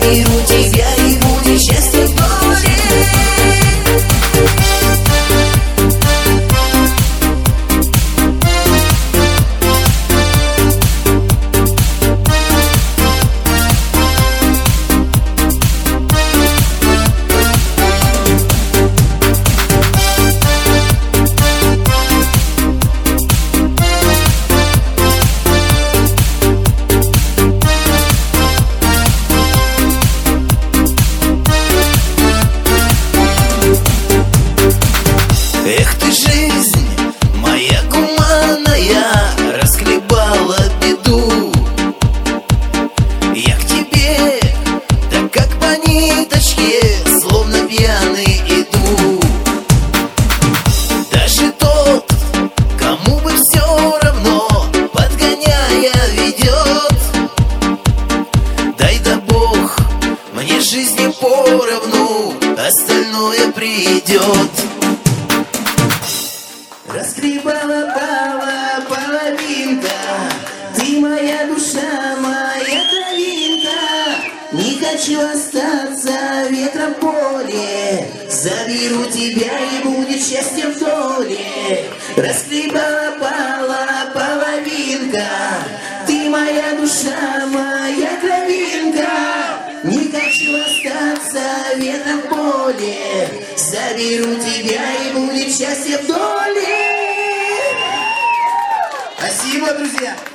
заберу тебя, и будет счастье в доле. Эх ты, жизнь моя гуманная, расхлебала беду. Я к тебе, да как по ниточке, словно пьяный иду. Даже тот, кому бы все равно, подгоняя ведет. Дай да Бог мне жизни поровну, остальное придет. Расхлебала половинка, ты моя душа, моя травинка. Не хочу остаться ветром в поле, заберу тебя, и будет счастье в доле. Расхлебала половинка, ты моя душа, моя травинка. Не хочу остаться ветром в поле, заберу тебя, и будет счастье в доле. Спасибо, друзья!